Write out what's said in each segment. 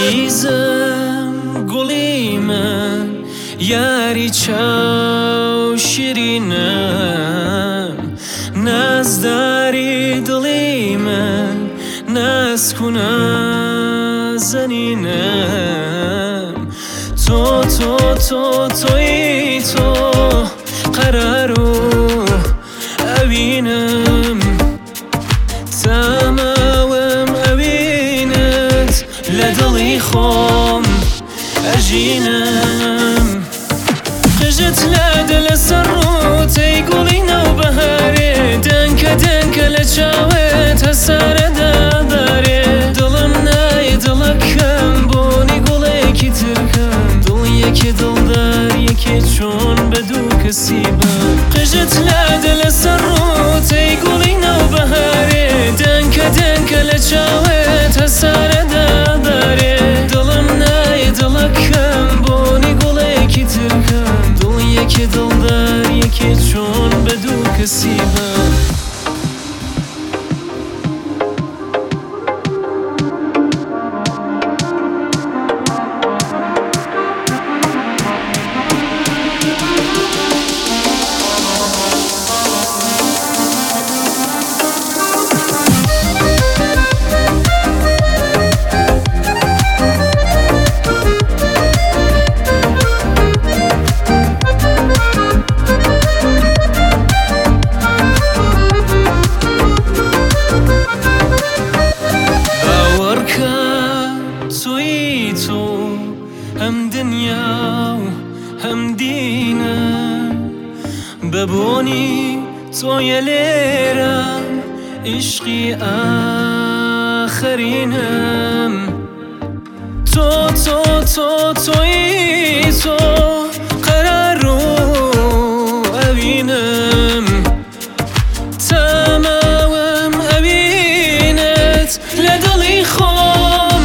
عزیزم گلی من یاری چاو شیرینم نزداری دلی من نسکونه زنینم توی تو قرارو اوینم تمام اوینت لدلی خوم اجینم قجت لدل سرو تیگولی نو بهاره دنک لچاوت هسر داره دلم نای دلکم بونی گوله کی ترکم دل یکی دلدار یکی چون بدو کسی بم قجت لدل سرو تیگولی نو بهاره دنک لچاوت هسر داره دلم نای دلکم بونی گوله کی ترکم دل یکی دلدار یکی چون بدو کسی بم تو هم دنیا و هم دینم ببونی تو یلیرم عشقی آخرینم توی تو قرارو اوینم تمام اوینت لدلی خوم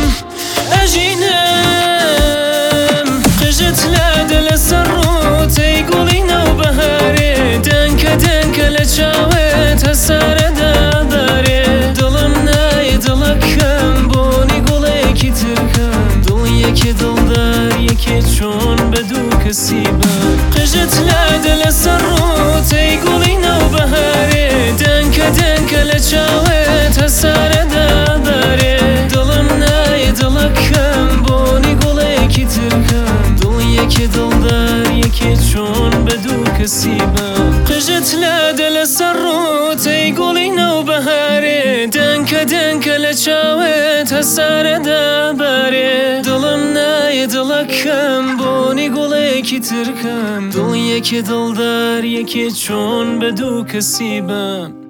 اجینم قجت لدل سرو تیگولی نو بهاره دنک لچاوت هسر داره دلم نای دلکم بونی گوله کی ترکم دل یکی دلدار یکی چون بدو کسی بم قجت لدل سرو تیگولی نو بهاره دنک لچاوت هسر داره دلم نای دلکم بونی گوله کی ترکم دل یکی دلدار یکی چون بدو کسی بم قجت لدل سرو تیگولی نو بهاره دنک لچاوت هسر داره دلم نای دلکم بونی گوله کی ترکم دل یکی دلدار یکی چون بدو کسی بم